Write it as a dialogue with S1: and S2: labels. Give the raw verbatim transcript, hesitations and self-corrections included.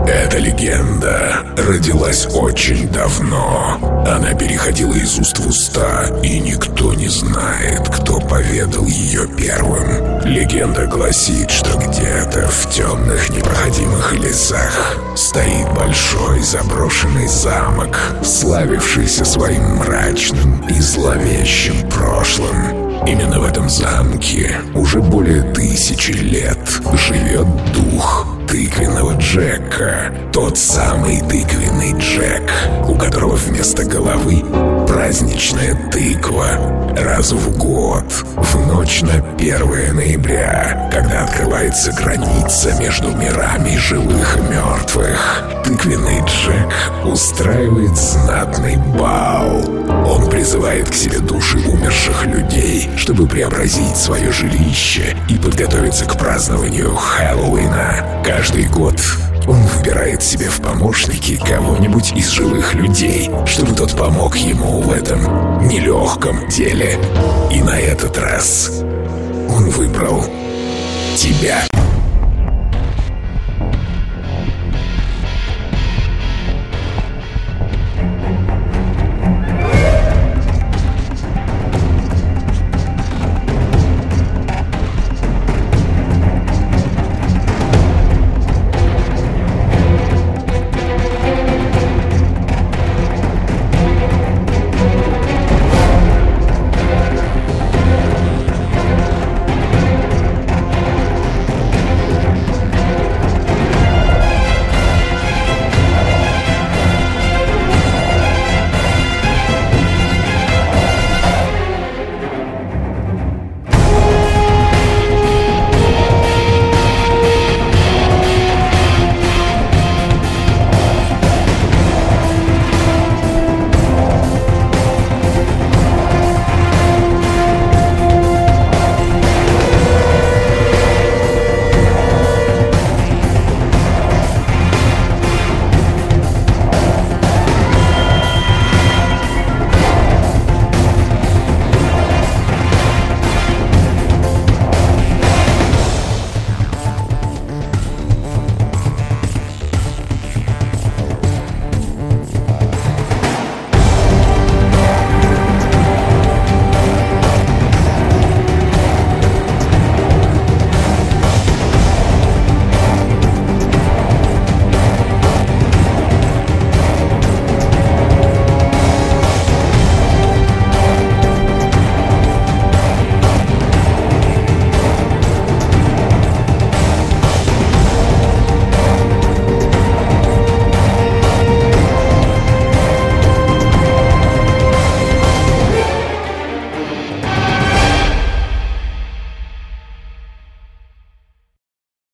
S1: Эта легенда родилась очень давно. Она переходила из уст в уста, и никто не знает, кто поведал ее первым. Легенда гласит, что где-то в темных непроходимых лесах стоит большой заброшенный замок, славившийся своим мрачным и зловещим прошлым. Именно в этом замке уже более тысячи лет живет дух тыквенного Джека. Тот самый тыквенный Джек, у которого вместо головы праздничная тыква. Раз в год, в ночь на первое ноября, когда открывается граница между мирами живых и мертвых, тыквенный Джек устраивает знатный бал. Он призывает к себе души умерших людей, чтобы преобразить свое жилище и подготовиться к празднованию Хэллоуина. Каждый год он выбирает себе в помощники кого-нибудь из живых людей, чтобы тот помог ему в этом нелегком деле. И на этот раз он выбрал тебя.